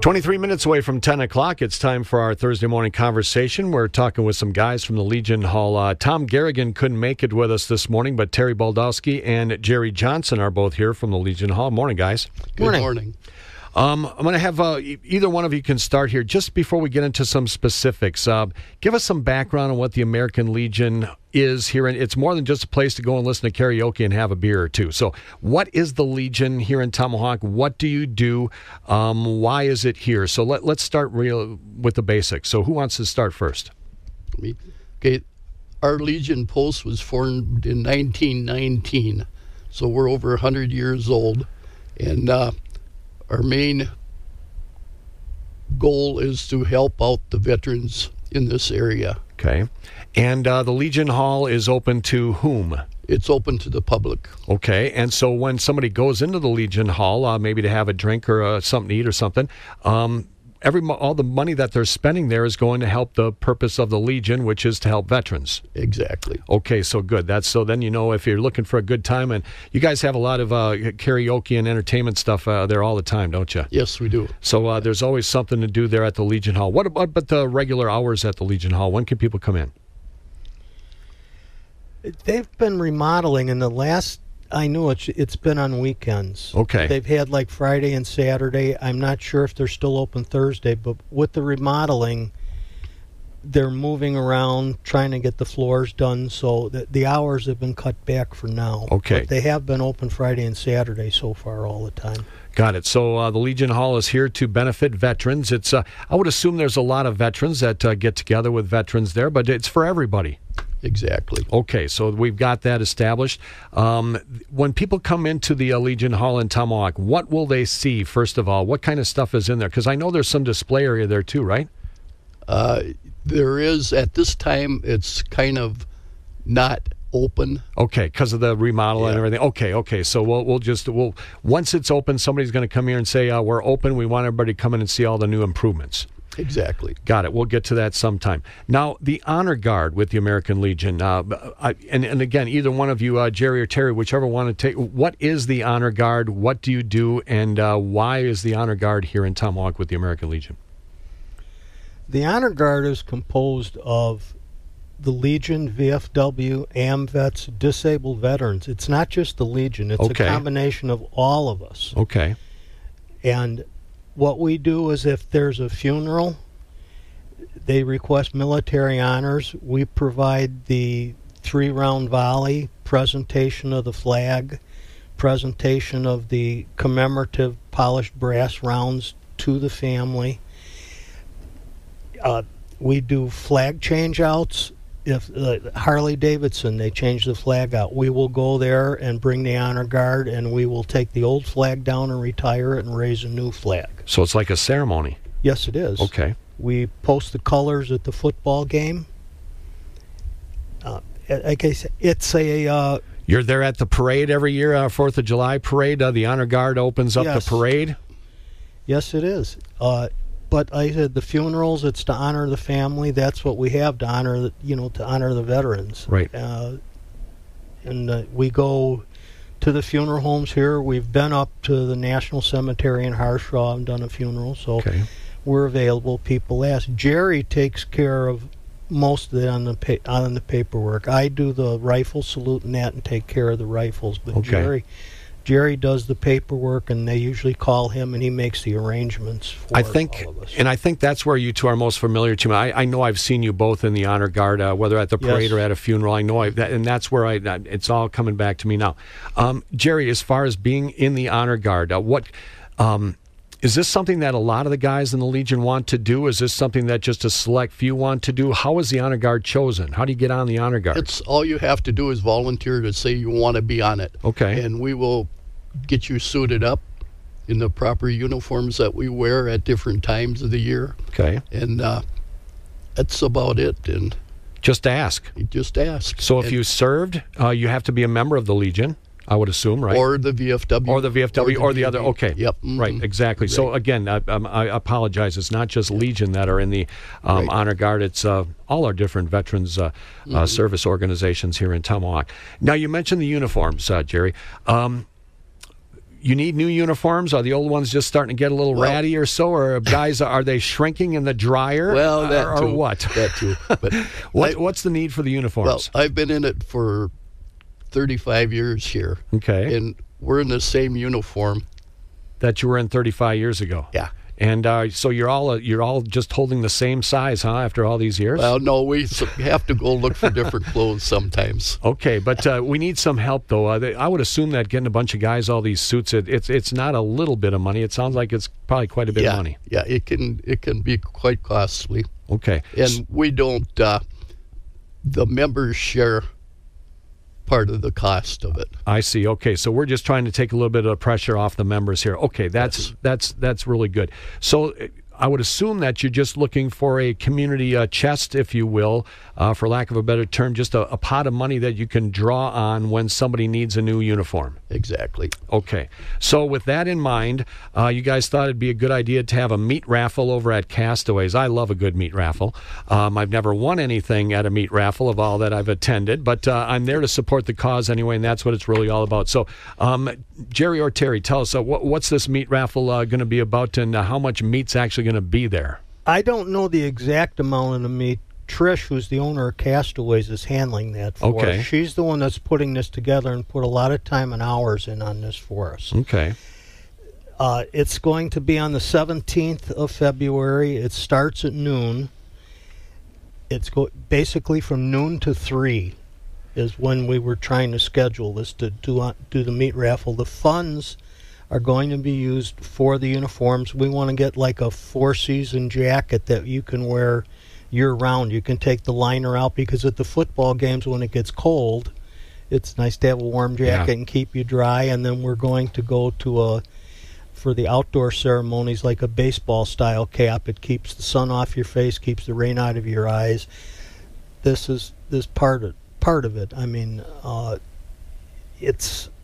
23 minutes away from 10 o'clock. It's time for our Thursday morning conversation. We're talking with some guys from the Legion Hall. Tom Garrigan couldn't make it with us this morning, but Terry Baldowski and Jerry Johnson are both here from the Legion Hall. Morning, guys. Good morning. I'm going to have either one of you can start here. Just before we get into some specifics, give us some background on what the American Legion is here. And it's more than just a place to go and listen to karaoke and have a beer or two. So what is the Legion here in Tomahawk? What do you do? Why is it here? So let's start with the basics. So who wants to start first? Me. Okay. Our Legion Post was formed in 1919. So we're over 100 years old. And our main goal is to help out the veterans in this area. Okay. And the Legion Hall is open to whom? It's open to the public. Okay. And so when somebody goes into the Legion Hall, maybe to have a drink or something to eat or something, all the money that they're spending there is going to help the purpose of the Legion, which is to help veterans. Exactly. Okay, so good. So then you know if you're looking for a good time, and you guys have a lot of karaoke and entertainment stuff there all the time, don't you? Yes, we do. So there's always something to do there at the Legion Hall. What about the regular hours at the Legion Hall? When can people come in? They've been remodeling in the last... I know it's been on weekends. Okay. They've had like Friday and Saturday. I'm not sure if they're still open Thursday, but with the remodeling, they're moving around, trying to get the floors done, so the hours have been cut back for now. Okay. But they have been open Friday and Saturday so far all the time. Got it. So the Legion Hall is here to benefit veterans. It's I would assume there's a lot of veterans that get together with veterans there, but it's for everybody. Exactly. Okay, so we've got that established. When people come into the Legion Hall in Tomahawk, what will they see, first of all? What kind of stuff is in there? Because I know there's some display area there too, right? There is. At this time, it's kind of not open. Okay, because of the remodel and everything. Okay. So we'll once it's open, somebody's going to come here and say, we're open. We want everybody to come in and see all the new improvements. Exactly. Got it. We'll get to that sometime. Now, the Honor Guard with the American Legion, and again, either one of you, Jerry or Terry, whichever one to take, what is the Honor Guard? What do you do? And why is the Honor Guard here in Tomahawk with the American Legion? The Honor Guard is composed of the Legion, VFW, AMVETS, disabled veterans. It's not just the Legion. It's a combination of all of us. Okay. And what we do is if there's a funeral, they request military honors. We provide the 3-round volley, presentation of the flag, presentation of the commemorative polished brass rounds to the family. We do flag change-outs. If Harley Davidson, they change the flag out, we will go there and bring the Honor Guard, and we will take the old flag down and retire it and raise a new flag. So it's like a ceremony? Yes, it is. Okay. We post the colors at the football game. It's a... You're there at the parade every year, 4th of July parade? The Honor Guard opens up the parade? Yes, it is. But I said the funerals, it's to honor the family. That's what we have to honor, to honor the veterans. Right. And we go to the funeral homes here. We've been up to the National Cemetery in Harshaw and done a funeral, so we're available. People ask. Jerry takes care of most of it on the paperwork. I do the rifle salute and that and take care of the rifles, but Jerry does the paperwork, and they usually call him, and he makes the arrangements for all of us. And I think that's where you two are most familiar to me. I know I've seen you both in the Honor Guard, whether at the parade or at a funeral. I know and that's where it's all coming back to me now. Jerry, as far as being in the Honor Guard, is this something that a lot of the guys in the Legion want to do? Is this something that just a select few want to do? How is the Honor Guard chosen? How do you get on the Honor Guard? It's all you have to do is volunteer to say you want to be on it. Okay. And we will get you suited up in the proper uniforms that we wear at different times of the year. Okay. And that's about it. And just ask. Just ask. So if you served, you have to be a member of the Legion, I would assume, right? Or the VFW. Or the other. Okay. Yep. Mm-hmm. Right, exactly. Right. So, again, I apologize. It's not just Legion that are in the Honor Guard. It's all our different veterans service organizations here in Tomahawk. Now, you mentioned the uniforms, Jerry. you need new uniforms? Are the old ones just starting to get a little ratty or so? Or guys, are they shrinking in the dryer? Well, that or too. What? That too. But what's the need for the uniforms? Well, I've been in it for 35 years here. Okay. And we're in the same uniform that you were in 35 years ago. Yeah. And so you're all just holding the same size, huh? After all these years? Well, no, we have to go look for different clothes sometimes. Okay, but we need some help though. I would assume that getting a bunch of guys all these suits, it's not a little bit of money. It sounds like it's probably quite a bit of money. Yeah, it can be quite costly. Okay, and we don't. The members share part of the cost of it. I see. Okay, so we're just trying to take a little bit of the pressure off the members here. Okay, that's really good. So I would assume that you're just looking for a community chest, if you will, for lack of a better term, just a pot of money that you can draw on when somebody needs a new uniform. Exactly. Okay. So with that in mind, you guys thought it'd be a good idea to have a meat raffle over at Castaways. I love a good meat raffle. I've never won anything at a meat raffle of all that I've attended, but I'm there to support the cause anyway, and that's what it's really all about. So, Jerry or Terry, tell us, what's this meat raffle going to be about, and how much meat's actually going to be there? I don't know the exact amount of the meat. Trish, who's the owner of Castaways, is handling that for us. She's the one that's putting this together and put a lot of time and hours in on this for us. Okay. It's going to be on the 17th of February. It starts at noon. It's basically from noon to 3 is when we were trying to schedule this to do the meat raffle. The funds are going to be used for the uniforms. We want to get like a four-season jacket that you can wear year-round. You can take the liner out because at the football games when it gets cold, it's nice to have a warm jacket and keep you dry. And then we're going to go to for the outdoor ceremonies, like a baseball-style cap. It keeps the sun off your face, keeps the rain out of your eyes. This is part of it. I mean, it's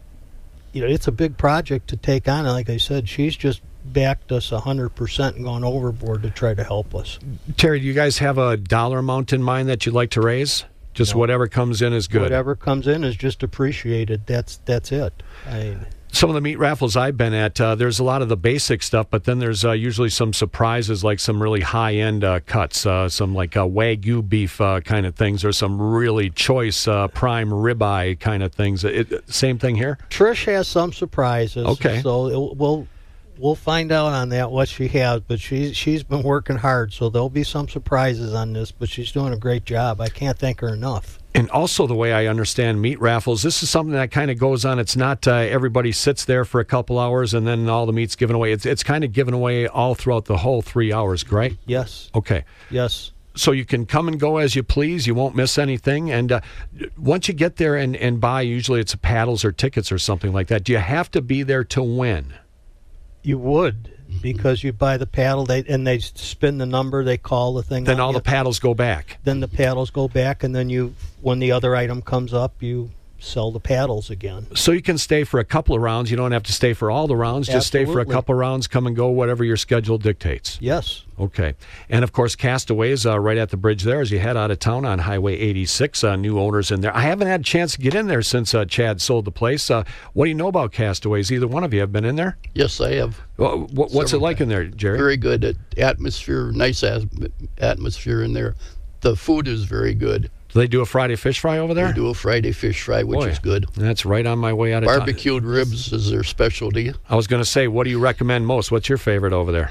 a big project to take on. And like I said, she's just backed us 100% and gone overboard to try to help us. Terry, do you guys have a dollar amount in mind that you'd like to raise? Just whatever comes in is good. Whatever comes in is just appreciated. That's it. Some of the meat raffles I've been at, there's a lot of the basic stuff, but then there's usually some surprises, like some really high-end cuts, some like Wagyu beef kind of things, or some really choice prime ribeye kind of things. Same thing here? Trish has some surprises. Okay. So we'll find out on that what she has, but she's been working hard, so there'll be some surprises on this, but she's doing a great job. I can't thank her enough. And also, the way I understand meat raffles, this is something that kind of goes on. It's not everybody sits there for a couple hours and then all the meat's given away. It's kind of given away all throughout the whole 3 hours, right? Yes. Okay. Yes. So you can come and go as you please. You won't miss anything. And once you get there and buy, usually it's paddles or tickets or something like that. Do you have to be there to win? You would, because you buy the paddle, they spin the number, they call the thing. Then all the paddles go back. Then the paddles go back, and then when the other item comes up, you sell the paddles again. So you can stay for a couple of rounds. You don't have to stay for all the rounds. Just Absolutely. Stay for a couple of rounds, come and go, whatever your schedule dictates. Yes. Okay. And, of course, Castaways right at the bridge there as you head out of town on Highway 86. New owners in there. I haven't had a chance to get in there since Chad sold the place. What do you know about Castaways? Either one of you have been in there? Yes, I have. What's it like in there, Jerry? Very good. Atmosphere, nice atmosphere in there. The food is very good. Do they do a Friday fish fry over there? They do a Friday fish fry, which is good. That's right on my way out of town. Barbecued ribs is their specialty. I was going to say, what do you recommend most? What's your favorite over there?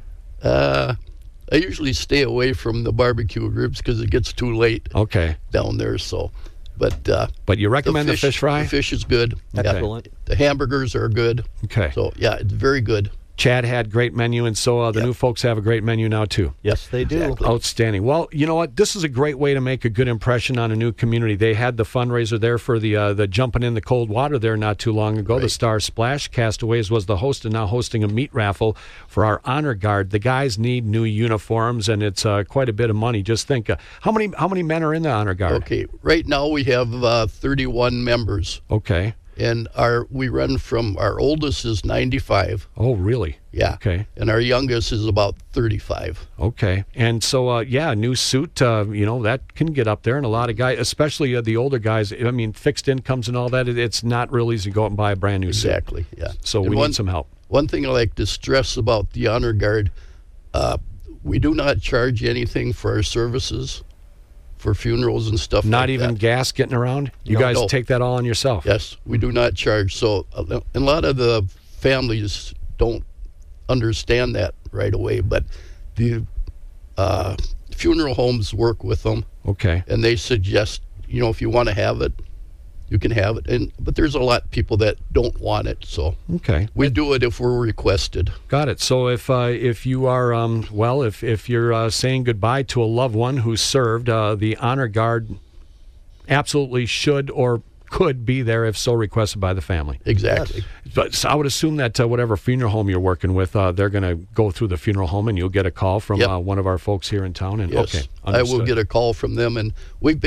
I usually stay away from the barbecued ribs because it gets too late down there. So, but you recommend the fish fry? The fish is good. Excellent. Yeah. The hamburgers are good. Okay. So, yeah, it's very good. Chad had great menu, and so the new folks have a great menu now, too. Yes, they do. Exactly. Outstanding. Well, you know what? This is a great way to make a good impression on a new community. They had the fundraiser there for the jumping in the cold water there not too long ago. Right. The Star Splash. Castaways was the host, and now hosting a meat raffle for our honor guard. The guys need new uniforms, and it's quite a bit of money. Just think, how many men are in the honor guard? Okay, right now we have 31 members. Okay. And we run from our oldest is 95. Oh, really? Yeah. Okay. And our youngest is about 35. Okay. And so, a new suit, that can get up there. And a lot of guys, especially the older guys, I mean, fixed incomes and all that, it's not real easy to go out and buy a brand new suit. Exactly, yeah. So we need some help. One thing I like to stress about the Honor Guard, we do not charge anything for our services, for funerals and stuff Not like even that. gas getting around? You guys take that all on yourself? Yes, we do not charge. So a lot of the families don't understand that right away, but the funeral homes work with them. Okay. And they suggest, if you want to have it, you can have it. But there's a lot of people that don't want it, so okay, we do it if we're requested. Got it. So if you are if you're saying goodbye to a loved one who served, the Honor Guard absolutely should or could be there if so requested by the family. Exactly. Yes. But so I would assume that whatever funeral home you're working with, they're going to go through the funeral home, and you'll get a call from one of our folks here in town. And yes, okay, I will get a call from them, and we've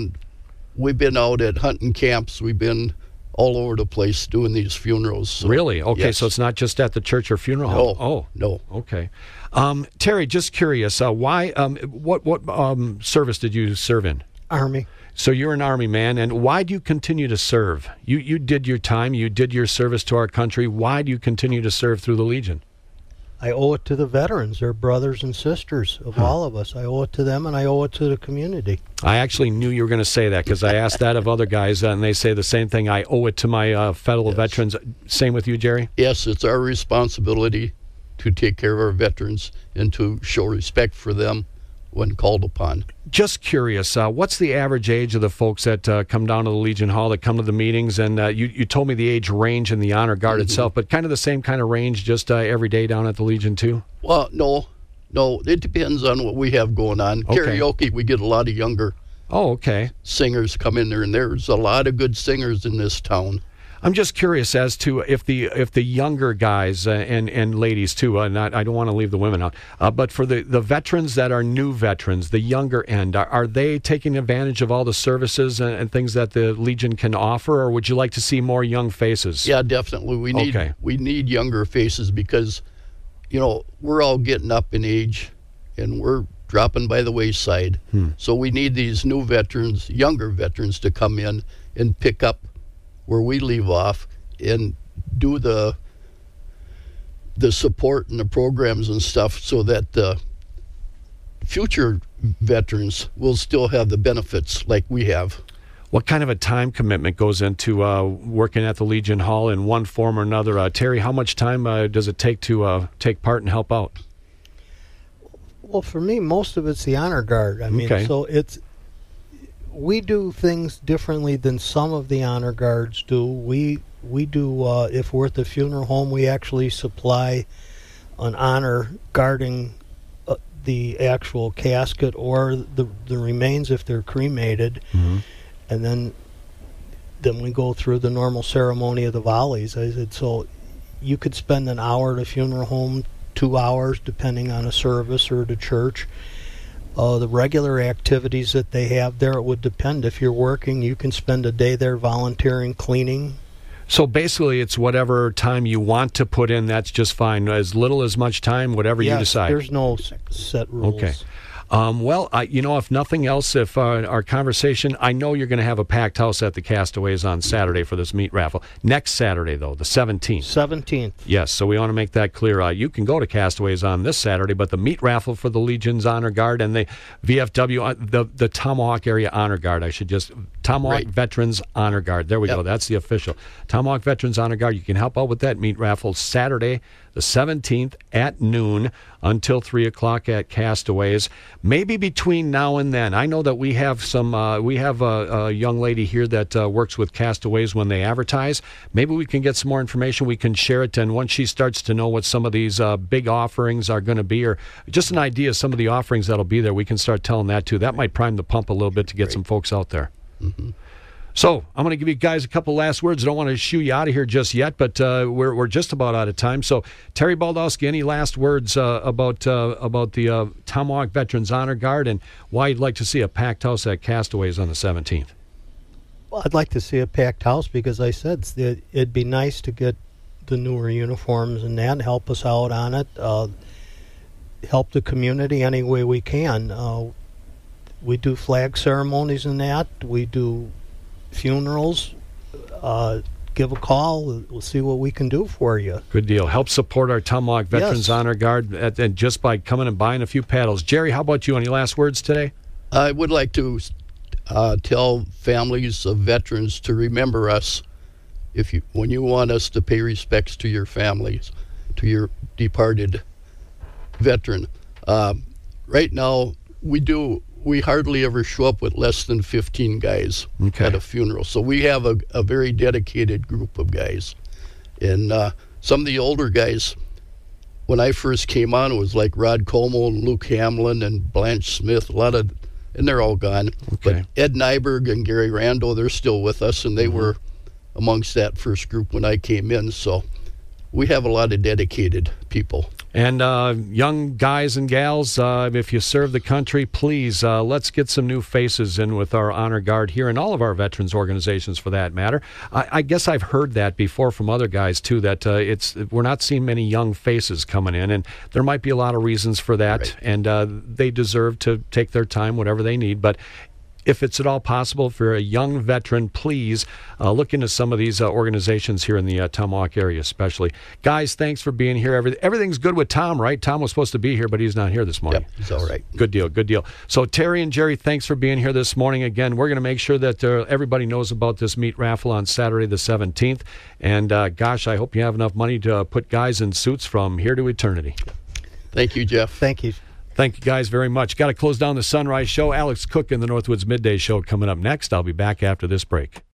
been out at hunting camps. We've been all over the place doing these funerals. So, really? Okay, yes. So it's not just at the church or funeral home. Oh, no. Okay, Terry, just curious, why? What service did you serve in? Army. So you're an Army man, and why do you continue to serve? You did your time, you did your service to our country. Why do you continue to serve through the Legion? I owe it to the veterans. They're brothers and sisters of all of us. I owe it to them, and I owe it to the community. I actually knew you were going to say that, because I asked that of other guys, and they say the same thing. I owe it to my fellow veterans. Same with you, Jerry? Yes, it's our responsibility to take care of our veterans and to show respect for them when called upon. Just curious, what's the average age of the folks that come down to the Legion Hall, that come to the meetings? And you told me the age range in the Honor Guard itself, but kind of the same kind of range just every day down at the Legion too? Well, no, it depends on what we have going on. Okay. Karaoke, we get a lot of younger singers come in there, and there's a lot of good singers in this town. I'm just curious as to if the younger guys and ladies too, I don't want to leave the women out, but for the veterans that are new veterans, the younger end, are they taking advantage of all the services and things that the Legion can offer, or would you like to see more young faces? Yeah, definitely. We need younger faces, because we're all getting up in age and we're dropping by the wayside. So we need these new veterans, younger veterans, to come in and pick up where we leave off and do the support and the programs and stuff, so that the future veterans will still have the benefits like we have. What kind of a time commitment goes into working at the Legion Hall in one form or another? Terry, how much time does it take to take part and help out? Well, for me, most of it's the Honor Guard. I mean, so we do things differently than some of the Honor Guards do. We do, if we're at the funeral home, we actually supply an honor guarding the actual casket or the remains if they're cremated. Mm-hmm. And then we go through the normal ceremony of the volleys. I said, so you could spend an hour at a funeral home, 2 hours, depending on a service or the church. The regular activities that they have there, it would depend. If you're working, you can spend a day there volunteering, cleaning. So basically, it's whatever time you want to put in, that's just fine. As little as much time, whatever you decide. There's no set rules. Okay. Well, if nothing else, if our conversation, I know you're going to have a packed house at the Castaways on Saturday for this meat raffle. Next Saturday, though, the 17th. 17th. Yes, so we want to make that clear. You can go to Castaways on this Saturday, but the meat raffle for the Legion's Honor Guard and the VFW, the Tomahawk Area Honor Guard, Tomahawk Veterans Honor Guard. There we go. That's the official. Tomahawk Veterans Honor Guard. You can help out with that meat raffle Saturday, the 17th at noon until 3 o'clock at Castaways. Maybe between now and then. I know that we have a young lady here that works with Castaways when they advertise. Maybe we can get some more information. We can share it, and once she starts to know what some of these big offerings are going to be, or just an idea of some of the offerings that'll be there, we can start telling that too. That might prime the pump a little bit to get some folks out there. Mm-hmm. So I'm going to give you guys a couple last words. I don't want to shoo you out of here just yet, but we're just about out of time. So Terry Baldowski, any last words about the Tomahawk Veterans Honor Guard and why you'd like to see a packed house at Castaways on the 17th? Well, I'd like to see a packed house because I said it'd be nice to get the newer uniforms and that, help us out on it, help the community any way we can. We do flag ceremonies and that. We do funerals. Give a call. We'll see what we can do for you. Good deal. Help support our Tomahawk Veterans Honor Guard and just by coming and buying a few paddles. Jerry, how about you? Any last words today? I would like to tell families of veterans to remember us when you want us to pay respects to your families, to your departed veteran. Right now, we hardly ever show up with less than 15 guys at a funeral. So we have a very dedicated group of guys. And some of the older guys, when I first came on, it was like Rod Como and Luke Hamlin and Blanche Smith, and they're all gone. But Ed Nyberg and Gary Rando, they're still with us, and they were amongst that first group when I came in. So we have a lot of dedicated people. And young guys and gals, if you serve the country, please, let's get some new faces in with our Honor Guard here and all of our veterans organizations for that matter. I guess I've heard that before from other guys, too, that we're not seeing many young faces coming in, and there might be a lot of reasons for that, right. And they deserve to take their time, whatever they need, but if it's at all possible for a young veteran, please look into some of these organizations here in the Tomahawk area especially. Guys, thanks for being here. Everything's good with Tom, right? Tom was supposed to be here, but he's not here this morning. Yep, he's all right. Good deal, good deal. So Terry and Jerry, thanks for being here this morning. Again, we're going to make sure that everybody knows about this meat raffle on Saturday the 17th. And gosh, I hope you have enough money to put guys in suits from here to eternity. Thank you, Jeff. Thank you. Thank you guys very much. Got to close down the Sunrise Show. Alex Cook in the Northwoods Midday Show coming up next. I'll be back after this break.